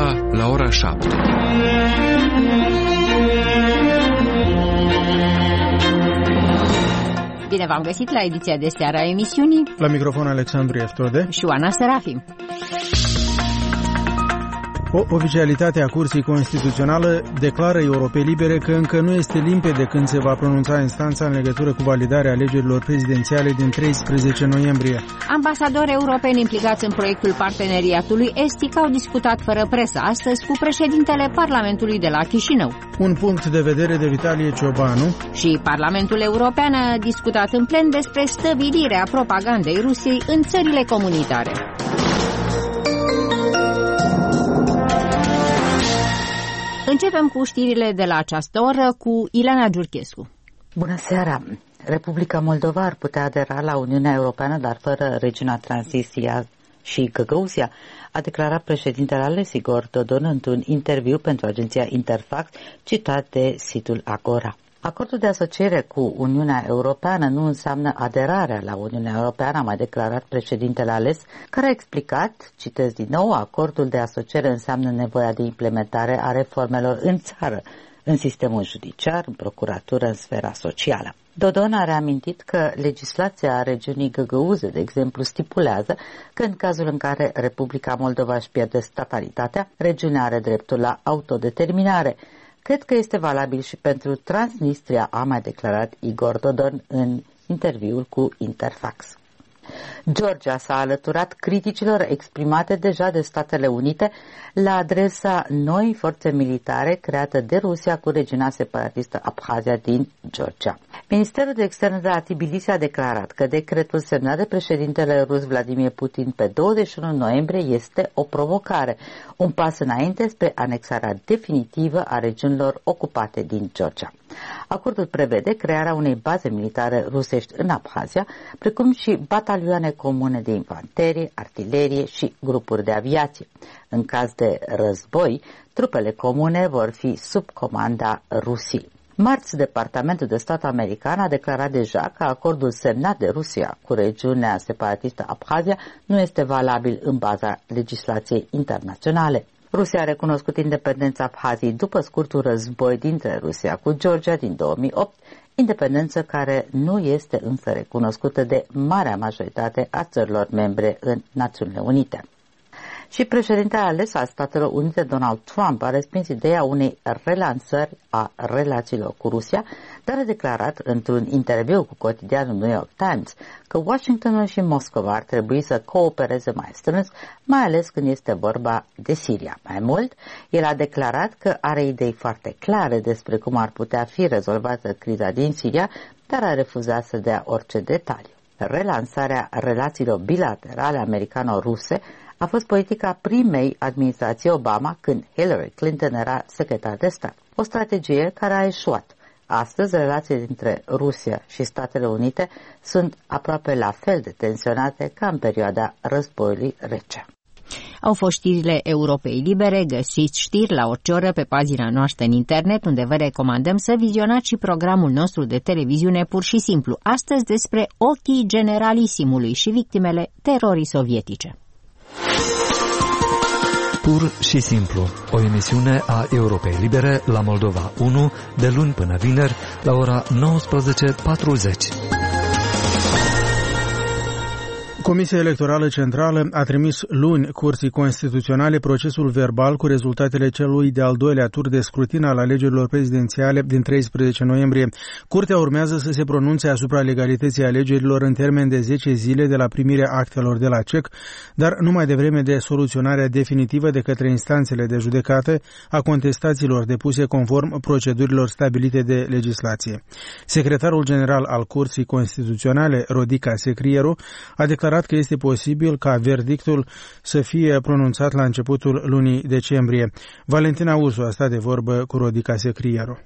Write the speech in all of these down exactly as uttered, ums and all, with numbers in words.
Moldova la ora șapte. Bine v-am găsit la ediția de seară a emisiunii. La microfon Alexandru Eftode și Oana Serafim. O oficialitate a Curții Constituțională declară Europei Libere că încă nu este limpede când se va pronunța instanța în legătură cu validarea alegerilor prezidențiale din treisprezece noiembrie. Ambasadori europeni implicați în proiectul parteneriatului estic au discutat fără presă astăzi cu președintele Parlamentului de la Chișinău. Un punct de vedere de Vitalie Ciobanu. Și Parlamentul European a discutat în plen despre stăvilirea propagandei Rusiei în țările comunitare. Începem cu știrile de la această oră cu Ileana Giurchescu. Bună seara! Republica Moldova ar putea adera la Uniunea Europeană, dar fără regiunea Transnistria și Găgăuzia, a declarat președintele ales Igor Dodon într-un interviu pentru agenția Interfax, citat de site-ul Agora. Acordul de asociere cu Uniunea Europeană nu înseamnă aderarea la Uniunea Europeană, a mai declarat președintele ales, care a explicat, citez din nou, acordul de asociere înseamnă nevoia de implementare a reformelor în țară, în sistemul judiciar, în procuratură, în sfera socială. Dodon a reamintit că legislația regiunii Găgăuze, de exemplu, stipulează că în cazul în care Republica Moldova își pierde statalitatea, regiunea are dreptul la autodeterminare. Cred că este valabil și pentru Transnistria, a mai declarat Igor Dodon în interviul cu Interfax. Georgia s-a alăturat criticilor exprimate deja de Statele Unite la adresa noii forțe militare creată de Rusia cu regiunea separatistă Abhazia din Georgia. Ministerul de Externe de la Tbilisi a declarat că decretul semnat de președintele rus Vladimir Putin pe douăzeci și unu noiembrie este o provocare, un pas înainte spre anexarea definitivă a regiunilor ocupate din Georgia. Acordul prevede crearea unei baze militare rusești în Abhazia, precum și batalioane comune de infanterie, artilerie și grupuri de aviație. În caz de război, trupele comune vor fi sub comanda Rusiei. Marți, Departamentul de Stat american a declarat deja că acordul semnat de Rusia cu regiunea separatistă Abhazia nu este valabil în baza legislației internaționale. Rusia a recunoscut independența Abhaziei după scurtul război dintre Rusia cu Georgia din două mii opt, independență care nu este însă recunoscută de marea majoritate a țărilor membre în Națiunile Unite. Și președintele ales al Statelor Unite, Donald Trump, a respins ideea unei relansări a relațiilor cu Rusia, dar a declarat într-un interviu cu cotidianul New York Times că Washingtonul și Moscova ar trebui să coopereze mai strâns, mai ales când este vorba de Siria. Mai mult, el a declarat că are idei foarte clare despre cum ar putea fi rezolvată criza din Siria, dar a refuzat să dea orice detaliu. Relansarea relațiilor bilaterale americano-ruse a fost politica primei administrații Obama când Hillary Clinton era secretar de stat. O strategie care a eșuat. Astăzi, relațiile dintre Rusia și Statele Unite sunt aproape la fel de tensionate ca în perioada războiului rece. Au fost știrile Europei Libere, găsiți știri la orice oră pe pagina noastră în internet, unde vă recomandăm să vizionați și programul nostru de televiziune Pur și Simplu, astăzi despre ochii generalisimului și victimele terorii sovietice. Pur și Simplu, o emisiune a Europei Libere la Moldova unu, de luni până vineri, la ora nouăsprezece patruzeci. Comisia Electorală Centrală a trimis luni Curții Constituționale procesul verbal cu rezultatele celui de-al doilea tur de scrutin al alegerilor prezidențiale din treisprezece noiembrie. Curtea urmează să se pronunțe asupra legalității alegerilor în termen de zece zile de la primirea actelor de la C E C, dar numai devreme de soluționarea definitivă de către instanțele de judecată a contestațiilor depuse conform procedurilor stabilite de legislație. Secretarul general al Curții Constituționale, Rodica Secrieru, a declarat că este posibil ca verdictul să fie pronunțat la începutul lunii decembrie. Valentina Ursu a stat de vorbă cu Rodica Secrieru.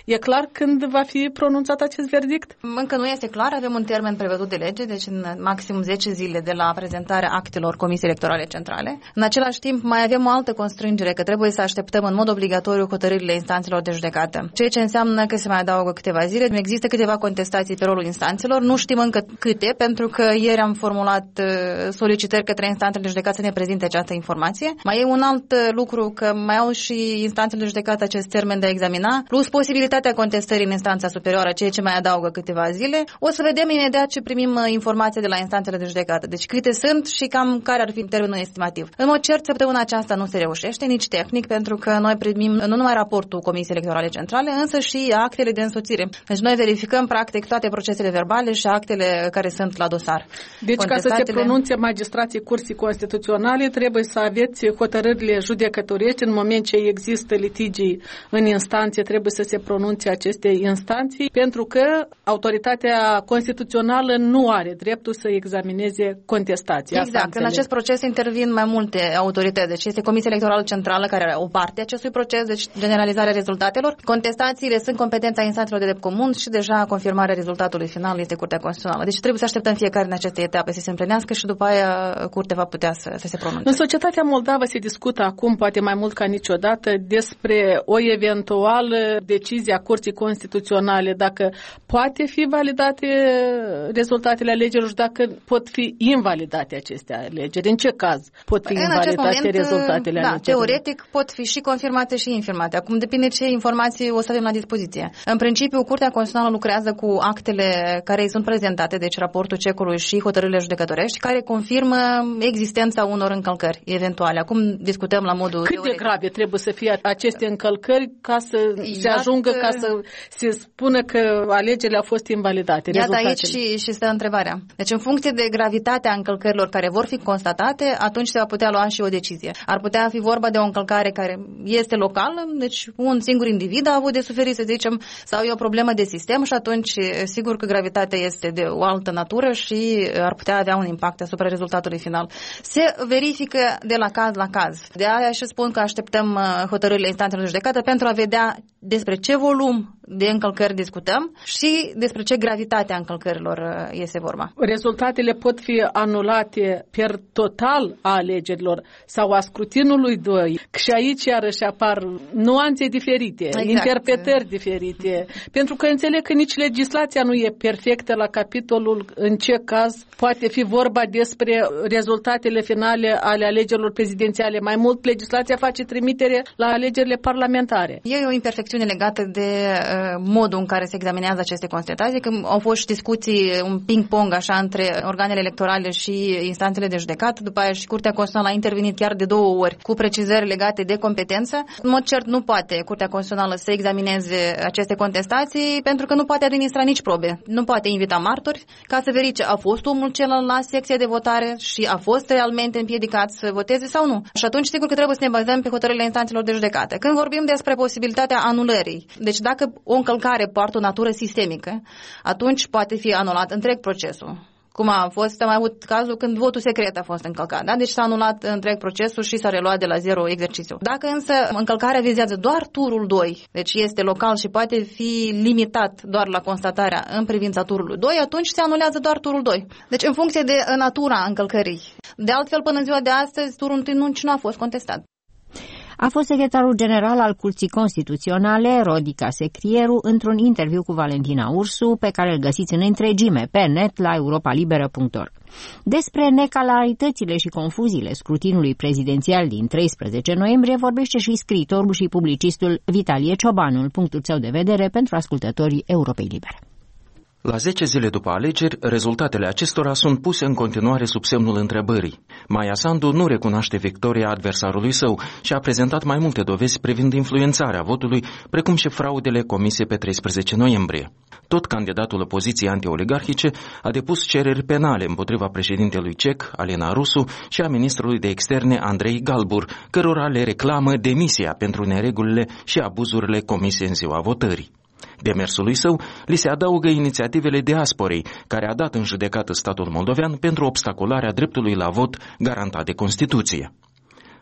E clar când va fi pronunțat acest verdict? Încă nu este clar, avem un termen prevăzut de lege, deci în maxim zece zile de la prezentarea actelor Comisiei Electorale Centrale. În același timp, mai avem o altă constrângere, că trebuie să așteptăm în mod obligatoriu hotărârile instanțelor de judecată, ceea ce înseamnă că se mai adaugă câteva zile. Există câteva contestații pe rolul instanțelor, nu știm încă câte, pentru că ieri am formulat solicitări către instanțele de judecată să ne prezinte această informație. Mai e un alt lucru, că mai au și instanțele de judecată acest termen de a examina, plus posibilitatea contestării în instanța superioară, ceea ce mai adaugă câteva zile. O să vedem imediat ce primim informații de la instanțele de judecată. Deci câte sunt și cam care ar fi termenul estimativ. În mod cert, săptămâna aceasta nu se reușește, nici tehnic, pentru că noi primim nu numai raportul Comisiei Electorale Centrale, însă și actele de însoțire. Deci noi verificăm practic toate procesele verbale și actele care sunt la dosar. Deci ca să se pronunțe magistrații Curții Constituționale, trebuie să aveți hotărârile judecătorești. În moment ce există litigii în instanțe, trebuie să se pronunțe aceste instanții, pentru că autoritatea constituțională nu are dreptul să examineze contestația. Exact. În acest proces intervin mai multe autorități. Deci este Comisia Electorală Centrală care are o parte a acestui proces, deci generalizarea rezultatelor. Contestațiile sunt competența instanțelor de drept comun și deja confirmarea rezultatului final este Curtea Constituțională. Deci trebuie să așteptăm fiecare în aceste etape să se împlinească și după aia Curtea va putea să, să se pronunțe. În societatea moldavă se discută acum, poate mai mult ca niciodată, despre o eventuală decizie a Curții Constituționale, dacă poate fi validate rezultatele alegerilor și dacă pot fi invalidate aceste alegeri. În ce caz pot fi în invalidate moment, rezultatele da, alegerilor? Teoretic pot fi și confirmate și infirmate. Acum depinde ce informații o să avem la dispoziție. În principiu, Curtea Constituțională lucrează cu actele care îi sunt prezentate, deci raportul cecului și hotărârile judecătorești, care confirmă existența unor încălcări eventuale. Acum discutăm la modul Cât teoretic. de grave trebuie să fie aceste încălcări ca să Iată, se ajungă, ca să se spună că alegerile au fost invalidate? Iată aici și, și stă întrebarea. Deci în funcție de gravitatea încălcărilor care vor fi constatate, atunci se va putea lua și o decizie. Ar putea fi vorba de o încălcare care este locală, deci un singur individ a avut de suferit, să zicem, sau e o problemă de sistem și atunci sigur că gravitatea este de o altă natură și ar putea avea un impact asupra rezultatului final. Se verifică de la caz la caz. De aia și spun că așteptăm hotărârile instanțelor de judecată pentru a vedea despre ce volum de încălcări discutăm și despre ce gravitate a încălcărilor este vorba. Rezultatele pot fi anulate per total a alegerilor sau a scrutinului doi. Și aici iarăși apar nuanțe diferite, exact. Interpretări diferite. Pentru că înțeleg că nici legislația nu e perfectă la capitolul în ce caz poate fi vorba despre rezultatele finale ale alegerilor prezidențiale. Mai mult, legislația face trimitere la alegerile parlamentare. E o imperfecțiune legată de modul în care se examinează aceste constatații, că au fost și discuții, un ping-pong așa între organele electorale și instanțele de judecată, după aia și Curtea Constituțională a intervenit chiar de două ori cu precizări legate de competență. În mod cert nu poate Curtea Constituțională să examineze aceste contestații pentru că nu poate administra nici probe. Nu poate invita martori ca să verifice a fost omul cel la secție de votare și a fost realmente împiedicat să voteze sau nu. Și atunci sigur că trebuie să ne bazăm pe hotărârile instanțelor de judecată. Când vorbim despre posibilitatea anulării, deci dacă o încălcare poartă o natură sistemică, atunci poate fi anulat întreg procesul. Cum a fost, am avut cazul când votul secret a fost încălcat, da? Deci s-a anulat întreg procesul și s-a reluat de la zero exercițiu. Dacă însă încălcarea vizează doar turul doi, deci este local și poate fi limitat doar la constatarea în privința turului doi, atunci se anulează doar turul doi. Deci în funcție de natura încălcării. De altfel, până în ziua de astăzi, turul unu nu, nu a fost contestat. A fost secretarul general al Curții Constituționale, Rodica Secrieru, într-un interviu cu Valentina Ursu, pe care îl găsiți în întregime pe net la europa liberă punct org. Despre necalaritățile și confuziile scrutinului prezidențial din treisprezece noiembrie vorbește și scriitorul și publicistul Vitalie Ciobanul, punctul său de vedere pentru ascultătorii Europei Libere. La zece zile după alegeri, rezultatele acestora sunt puse în continuare sub semnul întrebării. Maia Sandu nu recunoaște victoria adversarului său și a prezentat mai multe dovezi privind influențarea votului, precum și fraudele comise pe treisprezece noiembrie. Tot candidatul opoziției anti-oligarhice a depus cereri penale împotriva președintelui cec, Alina Rusu, și a ministrului de externe, Andrei Galbur, cărora le reclamă demisia pentru neregulile și abuzurile comise în ziua votării. Demersului său li se adaugă inițiativele diasporei, care a dat în judecată statul moldovean pentru obstacularea dreptului la vot garantat de Constituție.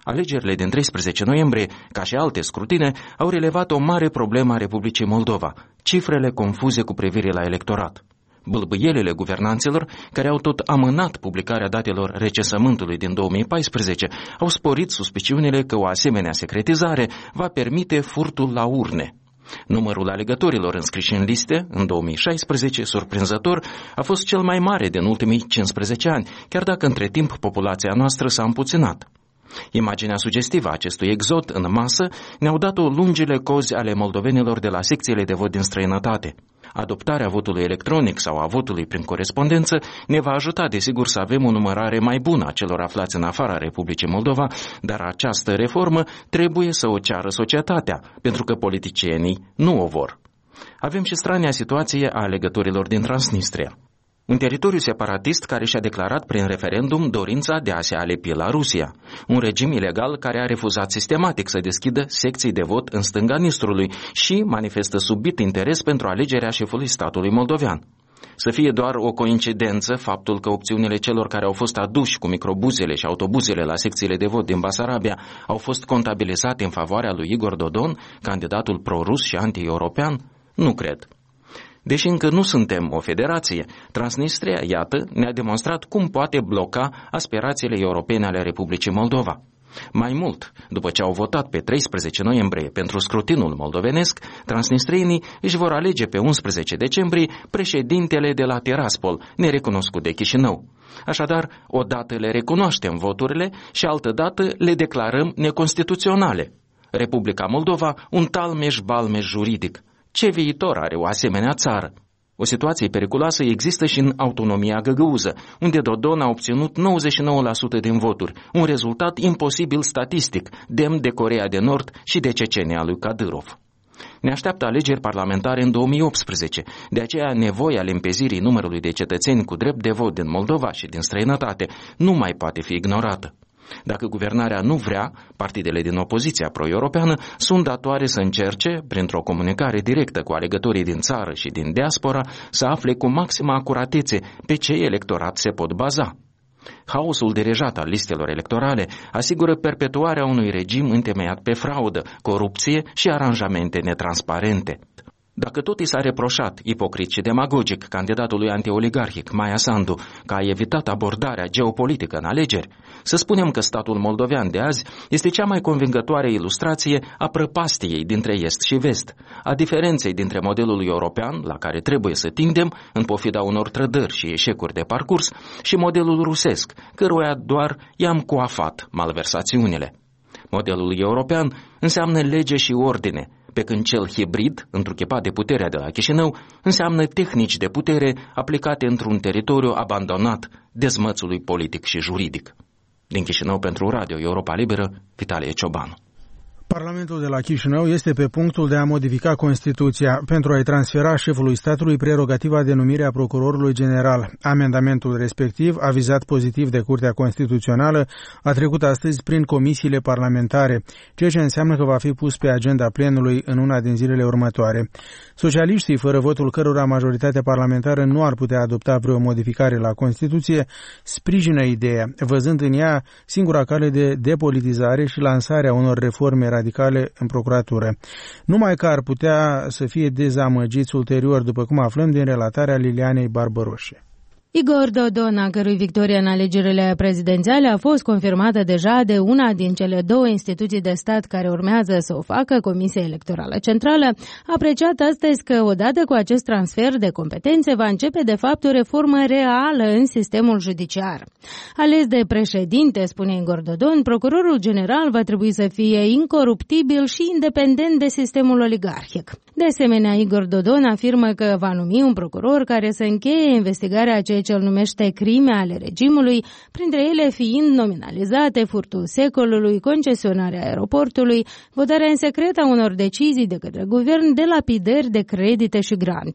Alegerile din treisprezece noiembrie, ca și alte scrutine, au relevat o mare problemă a Republicii Moldova, cifrele confuze cu privire la electorat. Bâlbâielele guvernanților, care au tot amânat publicarea datelor recensământului din două mii paisprezece, au sporit suspiciunile că o asemenea secretizare va permite furtul la urne. Numărul alegătorilor înscriși în liste, în două mii șaisprezece, surprinzător, a fost cel mai mare din ultimii cincisprezece ani, chiar dacă între timp populația noastră s-a împuținat. Imaginea sugestivă a acestui exod în masă ne-au dat-o lungile cozi ale moldovenilor de la secțiile de vot din străinătate. Adoptarea votului electronic sau a votului prin corespondență ne va ajuta, desigur, să avem o numărare mai bună a celor aflați în afara Republicii Moldova, dar această reformă trebuie să o ceară societatea, pentru că politicienii nu o vor. Avem și strania situație a alegătorilor din Transnistria. Un teritoriu separatist care și-a declarat prin referendum dorința de a se alipi la Rusia. Un regim ilegal care a refuzat sistematic să deschidă secții de vot în stânga Nistrului și manifestă subit interes pentru alegerea șefului statului moldovean. Să fie doar o coincidență faptul că opțiunile celor care au fost aduși cu microbuzele și autobuzele la secțiile de vot din Basarabia au fost contabilizate în favoarea lui Igor Dodon, candidatul pro-rus și anti-european? Nu cred. Deși încă nu suntem o federație, Transnistria, iată, ne-a demonstrat cum poate bloca aspirațiile europene ale Republicii Moldova. Mai mult, după ce au votat pe treisprezece noiembrie pentru scrutinul moldovenesc, transnistrienii își vor alege pe unsprezece decembrie președintele de la Tiraspol, nerecunoscut de Chișinău. Așadar, odată le recunoaștem voturile și altădată le declarăm neconstituționale. Republica Moldova, un talmeș-balmeș juridic. Ce viitor are o asemenea țară? O situație periculoasă există și în autonomia găgăuză, unde Dodon a obținut nouăzeci și nouă la sută din voturi, un rezultat imposibil statistic, demn de Coreea de Nord și de Cecenia lui Kadyrov. Ne așteaptă alegeri parlamentare în două mii optsprezece, de aceea nevoia limpezirii numărului de cetățeni cu drept de vot din Moldova și din străinătate nu mai poate fi ignorată. Dacă guvernarea nu vrea, partidele din opoziția pro-europeană sunt datoare să încerce, printr-o comunicare directă cu alegătorii din țară și din diaspora, să afle cu maximă acuratețe pe ce electorat se pot baza. Haosul derijat al listelor electorale asigură perpetuarea unui regim întemeiat pe fraudă, corupție și aranjamente netransparente. Dacă tot i s-a reproșat, ipocrit și demagogic, candidatului antioligarhic Maia Sandu că a evitat abordarea geopolitică în alegeri, să spunem că statul moldovean de azi este cea mai convingătoare ilustrație a prăpastiei dintre est și vest, a diferenței dintre modelul european, la care trebuie să tindem, în pofida unor trădări și eșecuri de parcurs, și modelul rusesc, căruia doar i-am coafat malversațiunile. Modelul european înseamnă lege și ordine, pe când cel hibrid, întruchipat de puterea de la Chișinău, înseamnă tehnici de putere aplicate într-un teritoriu abandonat dezmățului politic și juridic. Din Chișinău pentru Radio Europa Liberă, Vitalie Ciobanu. Parlamentul de la Chișinău este pe punctul de a modifica Constituția pentru a-i transfera șefului statului prerogativa de numire a procurorului general. Amendamentul respectiv, avizat pozitiv de Curtea Constituțională, a trecut astăzi prin comisiile parlamentare, ceea ce înseamnă că va fi pus pe agenda plenului în una din zilele următoare. Socialiștii, fără votul cărora majoritatea parlamentară nu ar putea adopta vreo modificare la Constituție, sprijină ideea, văzând în ea singura cale de depolitizare și lansarea unor reforme radicale în procuratură. Numai că ar putea să fie dezamăgiți ulterior, după cum aflăm din relatarea Lilianei Barbaroșe. Igor Dodon, a cărui victorie în alegerile prezidențiale a fost confirmată deja de una din cele două instituții de stat care urmează să o facă, Comisia Electorală Centrală, a apreciat astăzi că odată cu acest transfer de competențe va începe de fapt o reformă reală în sistemul judiciar. Ales de președinte, spune Igor Dodon, procurorul general va trebui să fie incoruptibil și independent de sistemul oligarhic. De asemenea, Igor Dodon afirmă că va numi un procuror care să încheie investigarea ceea ce îl numește crime ale regimului, printre ele fiind nominalizate furtul secolului, concesionarea aeroportului, votarea în secret a unor decizii de către guvern, de lapidări de credite și granturi.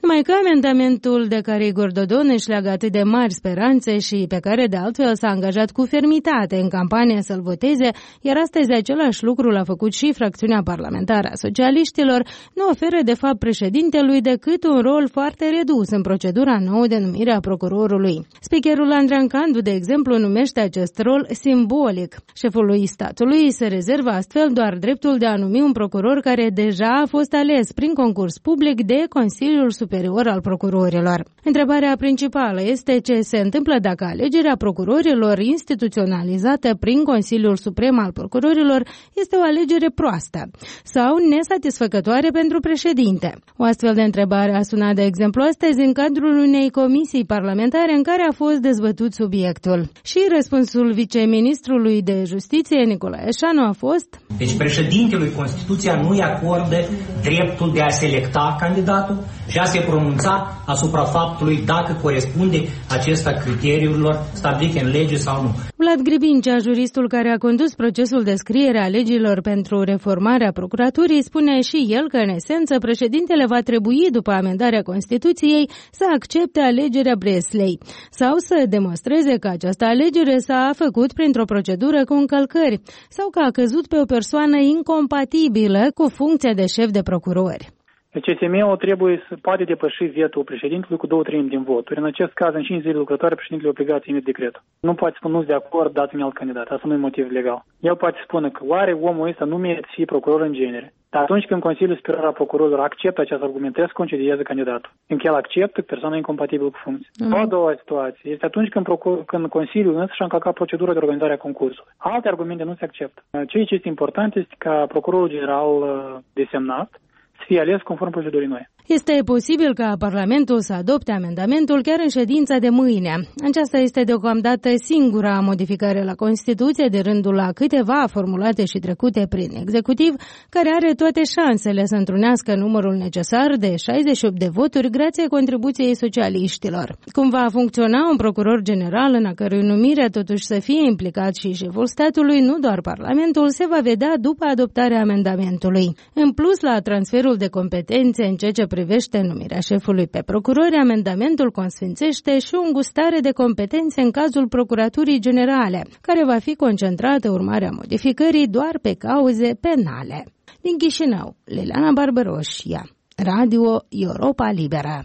Numai că amendamentul de care Igor Dodon își leagă atât de mari speranțe și pe care de altfel s-a angajat cu fermitate în campanie să-l voteze, iar astăzi același lucru l-a făcut și fracțiunea parlamentară a socialiștilor, nu oferă de fapt președintelui decât un rol foarte redus în procedura nouă de numire a procurorului. Speakerul Andrian Candu, de exemplu, numește acest rol simbolic. Șefului statului se rezervă astfel doar dreptul de a numi un procuror care deja a fost ales prin concurs public de Consiliul Superior al Procurorilor. Întrebarea principală este ce se întâmplă dacă alegerea procurorilor instituționalizată prin Consiliul Suprem al Procurorilor este o alegere proastă sau nesatisfăcătoare pentru președinte. O astfel de întrebare a sunat, de exemplu, astăzi în cadrul unei comisii parlamentare în care a fost dezbătut subiectul. Și răspunsul viceministrului de Justiție, Nicolae Șanu, a fost: Deci președintelui Constituția nu-i acordă dreptul de a selecta candidatul și a se pronunța asupra faptului dacă corespunde acesta criteriilor stabilite în lege sau nu. Vlad Gribincea, juristul care a condus procesul de scriere a legilor pentru reformarea procuraturii, spune și el că, în esență, președintele va trebui, după amendarea Constituției, să accepte alegerea Breslei sau să demonstreze că această alegere s-a făcut printr-o procedură cu încălcări sau că a căzut pe o persoană incompatibilă cu funcția de șef de procurori. C S M-ul trebuie să poate depăși vetul președintelui cu două treimi din voturi. În acest caz, în cinci zile lucrătoare, președintele e obligat să emite decretul. Nu poate spune nu de acord, dați-mi alt candidat. Asta nu e motiv legal. El poate spune că oare omul ăsta nu merită să fie procuror în genere. Dar atunci când Consiliul Superior al Procurorilor acceptă acest argument, trebuie să concedeze candidatul. Când el acceptă că persoana e incompatibilă cu funcție. Mm. O a doua situație este atunci când, procur- când Consiliul însă și-a încălcat procedura de organizare a concursului. Alte argumente nu se acceptă. Ceea ce este important este ca procurorul general desemnat să fie ales conform procedurii noi. Este posibil ca Parlamentul să adopte amendamentul chiar în ședința de mâine. Aceasta este deocamdată singura modificare la Constituție de rândul la câteva formulate și trecute prin executiv, care are toate șansele să întrunească numărul necesar de șaizeci și opt de voturi grație contribuției socialiștilor. Cum va funcționa un procuror general în a cărui numire totuși să fie implicat și șeful statului, nu doar Parlamentul, se va vedea după adoptarea amendamentului. În plus, la transferul de competențe în ceea ce privește numirea șefului pe procurori, amendamentul consfințește și o îngustare de competențe în cazul Procuraturii Generale, care va fi concentrată urmarea modificării doar pe cauze penale. Din Chișinău, Liliana Barbaroșia, Radio Europa Liberă.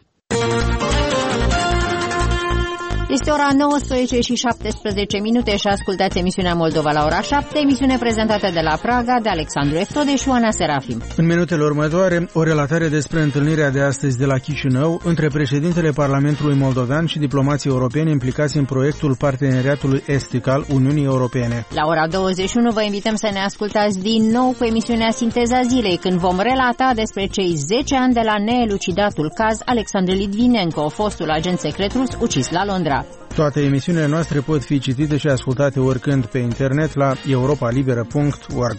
Este ora nouăsprezece și șaptesprezece minute și ascultați emisiunea Moldova la ora șapte, emisiune prezentată de la Praga de Alexandru Eftode și Oana Serafim. În minutele următoare, o relatare despre întâlnirea de astăzi de la Chișinău între președintele Parlamentului Moldovean și diplomații europeni implicați în proiectul Parteneriatului Estic al Uniunii Europene. La ora douăzeci și unu vă invităm să ne ascultați din nou cu emisiunea Sinteza Zilei, când vom relata despre cei zece ani de la neelucidatul caz Alexandru Litvinenko, fostul agent secret rus ucis la Londra. Toate emisiunile noastre pot fi citite și ascultate oricând pe internet la europa liberă punct org.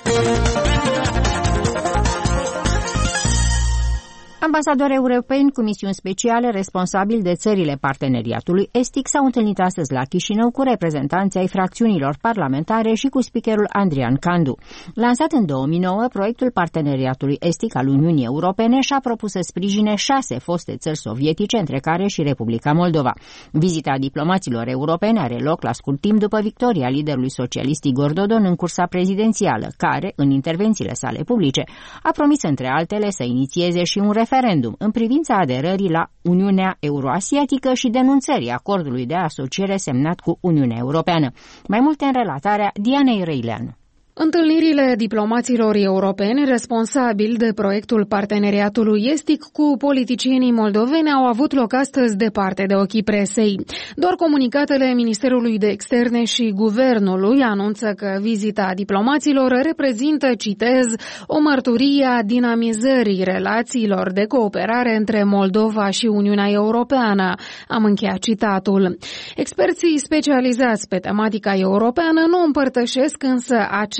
Ambasadori europeni cu misiuni speciale responsabili de țările parteneriatului estic s-au întâlnit astăzi la Chișinău cu reprezentanții ai fracțiunilor parlamentare și cu speakerul Andrian Candu. Lansat în două mii nouă, proiectul Parteneriatului Estic al Uniunii Europene și-a propus să sprijine șase foste țări sovietice, între care și Republica Moldova. Vizita diplomaților europeni are loc la scurt timp după victoria liderului socialist Igor Dodon în cursa prezidențială, care, în intervențiile sale publice, a promis, între altele, să inițieze și un referendum referendum în privința aderării la Uniunea Euroasiatică și denunțării acordului de asociere semnat cu Uniunea Europeană. Mai multe în relatarea Dianei Răileanu. Întâlnirile diplomaților europeni responsabili de proiectul Parteneriatului Estic cu politicienii moldoveni au avut loc astăzi departe de ochii presei. Doar comunicatele Ministerului de Externe și Guvernului anunță că vizita diplomaților reprezintă, citez, o mărturie a dinamizării relațiilor de cooperare între Moldova și Uniunea Europeană. Am încheiat citatul. Experții specializați pe tematica europeană nu împărtășesc însă acest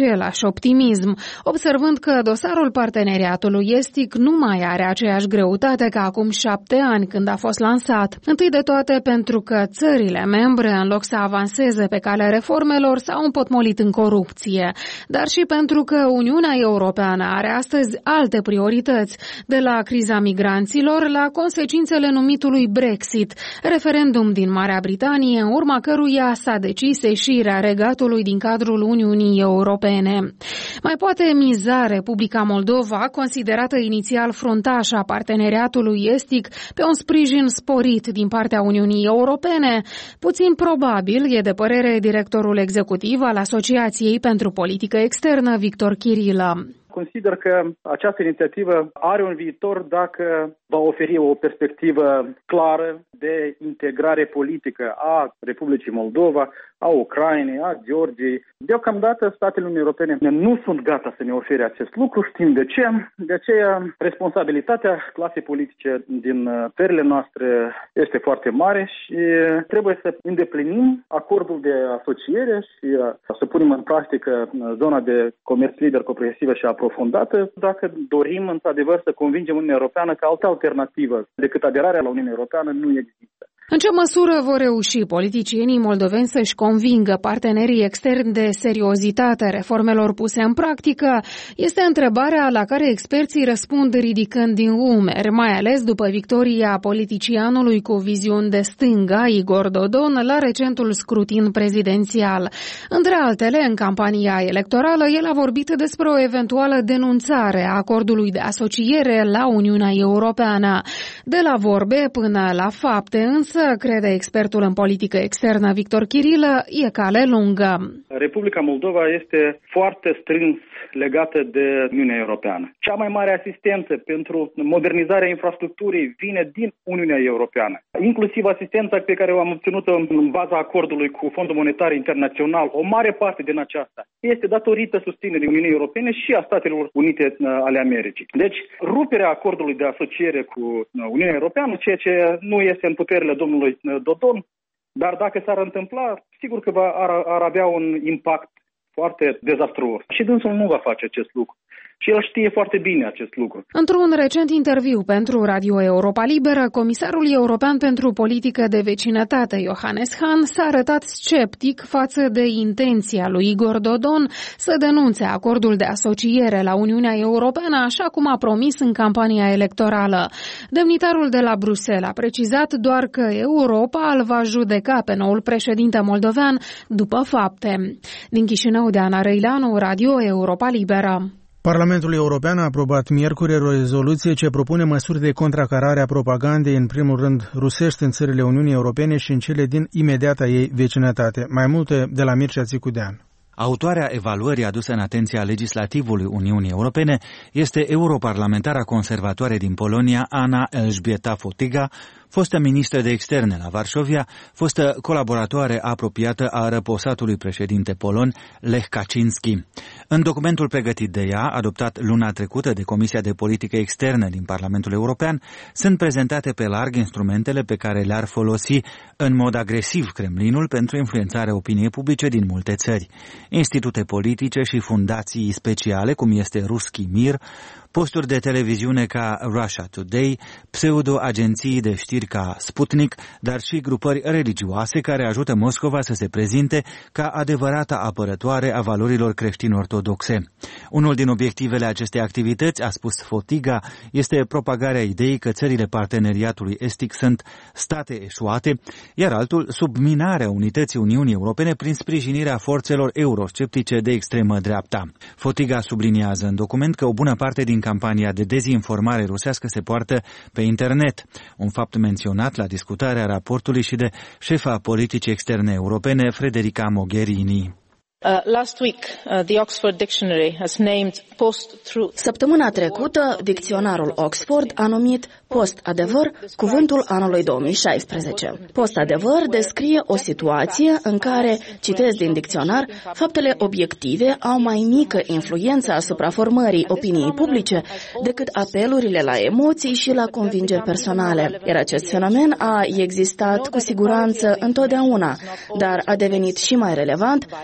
același optimism, observând că dosarul parteneriatului estic nu mai are aceeași greutate ca acum șapte ani când a fost lansat. Întâi de toate pentru că țările membre, în loc să avanseze pe calea reformelor, s-au împotmolit în corupție, dar și pentru că Uniunea Europeană are astăzi alte priorități, de la criza migranților la consecințele numitului Brexit, referendum din Marea Britanie, în urma căruia s-a decis ieșirea Regatului din cadrul Uniunii Europene. Mai poate miza Republica Moldova, considerată inițial fruntașă a parteneriatului estic, pe un sprijin sporit din partea Uniunii Europene? Puțin probabil, e de părere directorul executiv al Asociației pentru Politică Externă, Victor Chirilă. Consider că această inițiativă are un viitor dacă va oferi o perspectivă clară de integrare politică a Republicii Moldova, a Ucrainei, a Georgiei. Deocamdată statele Uniunii Europene nu sunt gata să ne ofere acest lucru, știm de ce. De aceea responsabilitatea clasei politice din țările noastre este foarte mare și trebuie să îndeplinim acordul de asociere și să punem în practică zona de comerț liber, comprehensivă și aprofundată, dacă dorim într-adevăr să convingem Uniunea Europeană că altă alternativă decât aderarea la Uniunea Europeană nu există. În ce măsură vor reuși politicienii moldoveni să-și convingă partenerii externi de seriozitatea reformelor puse în practică, este întrebarea la care experții răspund ridicând din umeri, mai ales după victoria politicianului cu viziuni de stânga, Igor Dodon, la recentul scrutin prezidențial. Între altele, în campania electorală, el a vorbit despre o eventuală denunțare a acordului de asociere la Uniunea Europeană. De la vorbe până la fapte, însă, crede expertul în politică externă Victor Chirilă, e cale lungă. Republica Moldova este foarte strâns legată de Uniunea Europeană. Cea mai mare asistență pentru modernizarea infrastructurii vine din Uniunea Europeană. Inclusiv asistența pe care o am obținut-o în baza acordului cu Fondul Monetar Internațional, o mare parte din aceasta este datorită susținerii Uniunii Europene și a Statelor Unite ale Americii. Deci, ruperea acordului de asociere cu Uniunea Europeană, ceea ce nu este în puterile domnului Dodon, dar dacă s-ar întâmpla, sigur că va, ar, ar avea un impact foarte dezastruos. Și dânsul nu va face acest lucru. Și el știe foarte bine acest lucru. Într-un recent interviu pentru Radio Europa Liberă, comisarul european pentru politică de vecinătate, Johannes Hahn, s-a arătat sceptic față de intenția lui Igor Dodon să denunțe acordul de asociere la Uniunea Europeană, așa cum a promis în campania electorală. Demnitarul de la Bruxelles a precizat doar că Europa îl va judeca pe noul președinte moldovean după fapte. Din Chișinău, Diana Răileanu, Radio Europa Liberă. Parlamentul European a aprobat miercuri o rezoluție ce propune măsuri de contracarare a propagandei, în primul rând rusești, în țările Uniunii Europene și în cele din imediata ei vecinătate. Mai multe de la Mircea Țicudean. Autoarea evaluării aduse în atenția legislativului Uniunii Europene este europarlamentara conservatoare din Polonia, Anna Elżbieta Fotyga, fostă ministră de externe la Varșovia, fostă colaboratoare apropiată a răposatului președinte polon Lech Kaczynski. În documentul pregătit de ea, adoptat luna trecută de Comisia de Politică Externă din Parlamentul European, sunt prezentate pe larg instrumentele pe care le-ar folosi în mod agresiv Kremlinul pentru influențarea opiniei publice din multe țări. Institute politice și fundații speciale, cum este Ruski Mir, posturi de televiziune ca Russia Today, pseudo-agenții de știri ca Sputnik, dar și grupări religioase care ajută Moscova să se prezinte ca adevărata apărătoare a valorilor creștin-ortodoxe. Unul din obiectivele acestei activități, a spus Fotyga, este propagarea ideii că țările parteneriatului estic sunt state eșuate, iar altul subminarea unității Uniunii Europene prin sprijinirea forțelor eurosceptice de extremă dreapta. Fotyga subliniază în document că o bună parte din campania de dezinformare rusească se poartă pe internet, un fapt menționat la discutarea raportului și de șefa politicii externe europene, Federica Mogherini. Uh, last week, uh, the Oxford Dictionary has named post-truth. Săptămâna trecută, dicționarul Oxford a numit post-adevăr cuvântul anului două mii șaisprezece. Post-adevăr descrie o situație în care, citez din dicționar, faptele obiective au mai mică influență asupra formării opiniei publice decât apelurile la emoții și la convingeri personale. Iar acest fenomen a existat cu siguranță întotdeauna, dar a devenit și mai relevant în era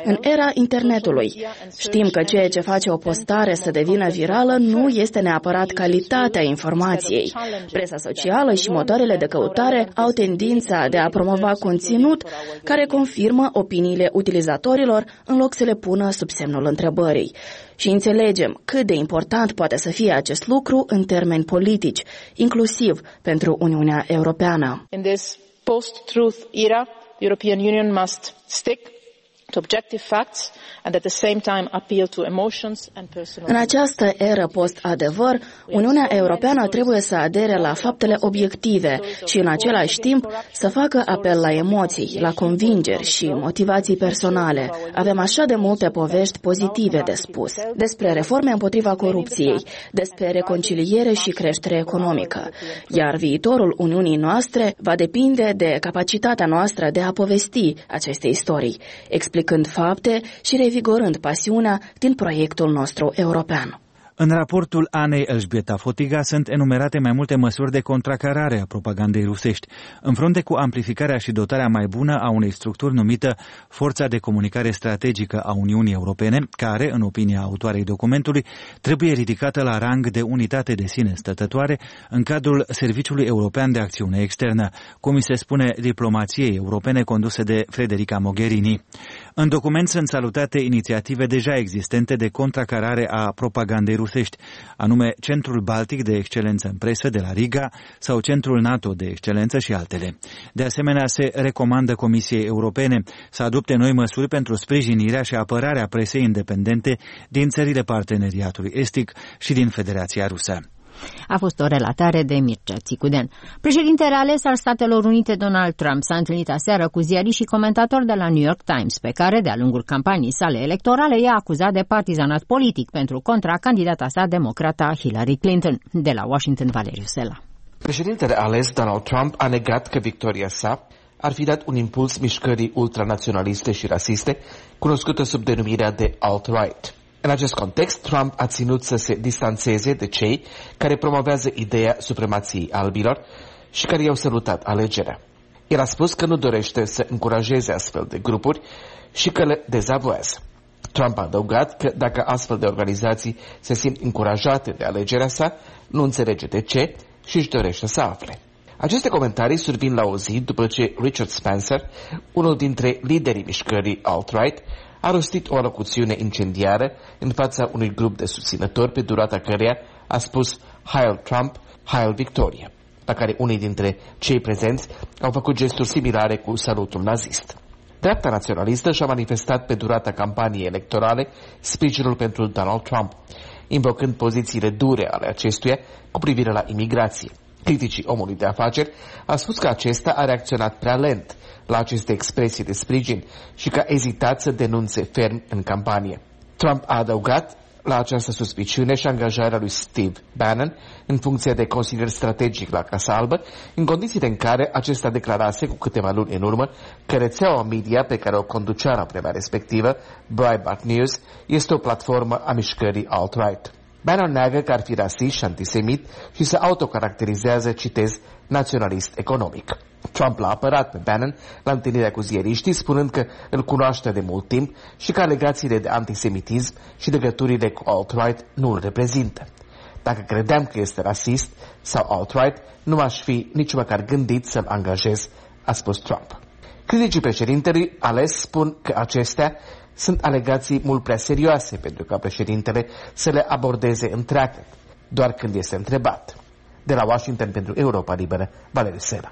era internetului. Știm că ceea ce face o postare să devină virală nu este neapărat calitatea informației. Presa socială și motoarele de căutare au tendința de a promova conținut care confirmă opiniile utilizatorilor în loc să le pună sub semnul întrebării. Și înțelegem cât de important poate să fie acest lucru în termeni politici, inclusiv pentru Uniunea Europeană. In this post-truth era, the European Union must stick to objective facts and at the same time appeal to emotions and personal. În această eră post-adevăr, Uniunea Europeană trebuie să adere la faptele obiective și în același timp să facă apel la emoții, la convingeri și motivații personale. Avem așa de multe povești pozitive de spus despre reforme împotriva corupției, despre reconciliere și creștere economică, iar viitorul Uniunii noastre va depinde de capacitatea noastră de a povesti aceste istorii, explicând fapte și revigorând pasiunea din proiectul nostru european. În raportul Anei Elżbieta Fotyga sunt enumerate mai multe măsuri de contracarare a propagandei rusești, în frunte cu amplificarea și dotarea mai bună a unei structuri numită Forța de Comunicare Strategică a Uniunii Europene, care, în opinia autoarei documentului, trebuie ridicată la rang de unitate de sine stătătoare în cadrul Serviciului European de Acțiune Externă, cum se spune diplomației europene conduse de Federica Mogherini. În document sunt salutate inițiative deja existente de contracarare a propagandei rusești, anume Centrul Baltic de Excelență în Presă de la Riga sau Centrul NATO de Excelență și altele. De asemenea, se recomandă Comisiei Europene să adopte noi măsuri pentru sprijinirea și apărarea presei independente din țările parteneriatului estic și din Federația Rusă. A fost o relatare de Mircea Țicuden. Președintele ales al Statelor Unite, Donald Trump, s-a întâlnit aseară cu ziariști și comentatori de la New York Times, pe care, de-a lungul campaniei sale electorale, i-a acuzat de partizanat politic pentru contra candidata sa democrata Hillary Clinton. De la Washington, Valeriu Sela. Președintele ales, Donald Trump, a negat că victoria sa ar fi dat un impuls mișcării ultranaționaliste și rasiste, cunoscută sub denumirea de alt-right. În acest context, Trump a ținut să se distanțeze de cei care promovează ideea supremației albilor și care i-au salutat alegerea. El a spus că nu dorește să încurajeze astfel de grupuri și că le dezavoiază. Trump a adăugat că dacă astfel de organizații se simt încurajate de alegerea sa, nu înțelege de ce și își dorește să afle. Aceste comentarii survin la o zi după ce Richard Spencer, unul dintre liderii mișcării alt-right, a rostit o alocuțiune incendiară în fața unui grup de susținători pe durata căreia a spus Heil Trump, Heil Victoria, la care unii dintre cei prezenți au făcut gesturi similare cu salutul nazist. Dreapta naționalistă și-a manifestat pe durata campaniei electorale sprijinul pentru Donald Trump, invocând pozițiile dure ale acestuia cu privire la imigrație. Criticii omului de afaceri a spus că acesta a reacționat prea lent la aceste expresii de sprijin și că a ezitat să denunțe ferm în campanie. Trump a adăugat la această suspiciune și angajarea lui Steve Bannon în funcție de consilier strategic la Casa Albă, în condițiile în care acesta declarase cu câteva luni în urmă că rețeaua media pe care o conducea la vremea respectivă, Breitbart News, este o platformă a mișcării alt-right. Bannon neagă că ar fi rasist și antisemit și se autocaracterizează, citez, naționalist economic. Trump l-a apărat pe Bannon la întâlnirea cu ziariștii, spunând că îl cunoaște de mult timp și că alegațiile de antisemitism și legăturile cu alt-right nu îl reprezintă. Dacă credeam că este rasist sau alt-right, nu aș fi nici măcar gândit să-l angajez, a spus Trump. Criticii președintelui ales spun că acestea sunt alegații mult prea serioase pentru ca președintele să le abordeze întreagă, doar când este întrebat. De la Washington pentru Europa Liberă, Valeriu Sela.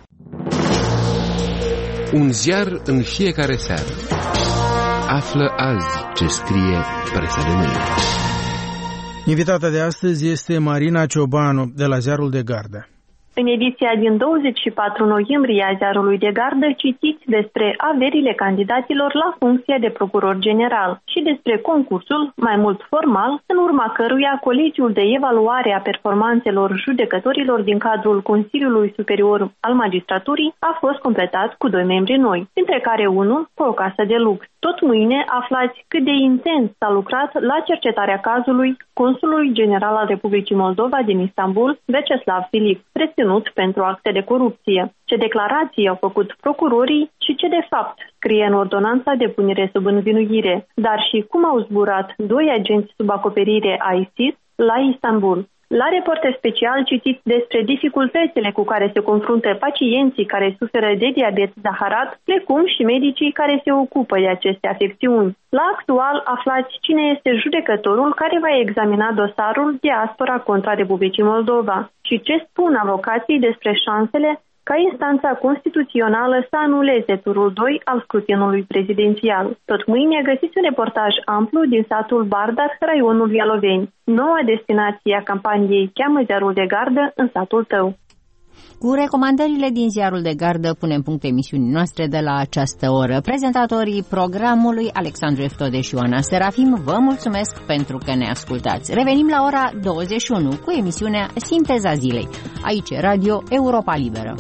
Un ziar în fiecare seară. Află azi ce scrie presa de mâine. Invitata de astăzi este Marina Ciobanu de la Ziarul de Gardă. În ediția din douăzeci și patru noiembrie a Ziarului de Gardă citiți despre averile candidaților la funcția de procuror general și despre concursul, mai mult formal, în urma căruia Colegiul de Evaluare a Performanțelor Judecătorilor din cadrul Consiliului Superior al Magistraturii a fost completat cu doi membri noi, dintre care unul cu o casă de lux. Tot mâine aflați cât de intens s-a lucrat la cercetarea cazului Consulului General al Republicii Moldova din Istanbul, Veceslav Filip. Spre reținut pentru acte de corupție, ce declarații au făcut procurorii și ce de fapt scrie în ordonanța de punere sub învinuire, dar și cum au zburat doi agenți sub acoperire ISIS la Istanbul. La reporter special citiți despre dificultățile cu care se confruntă pacienții care suferă de diabet zaharat, precum și medicii care se ocupă de aceste afecțiuni. La actual aflați cine este judecătorul care va examina dosarul diaspora contra Republicii Moldova și ce spun avocații despre șansele ca instanța constituțională să anuleze turul doi al scrutinului prezidențial. Tot mâine găsiți un reportaj amplu din satul Bardar, raionul Ialoveni. Noua destinație a campaniei Cheamă ziarul de gardă în satul tău. Cu recomandările din ziarul de gardă punem punct emisiunii noastre de la această oră. Prezentatorii programului Alexandru Eftode și Ioana Serafim vă mulțumesc pentru că ne ascultați. Revenim la ora douăzeci și unu cu emisiunea Sinteza Zilei. Aici Radio Europa Liberă.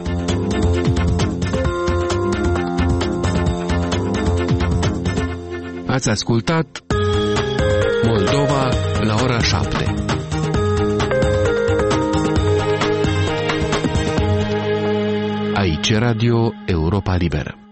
Ați ascultat Moldova la ora șapte. Aici Radio Europa Liberă.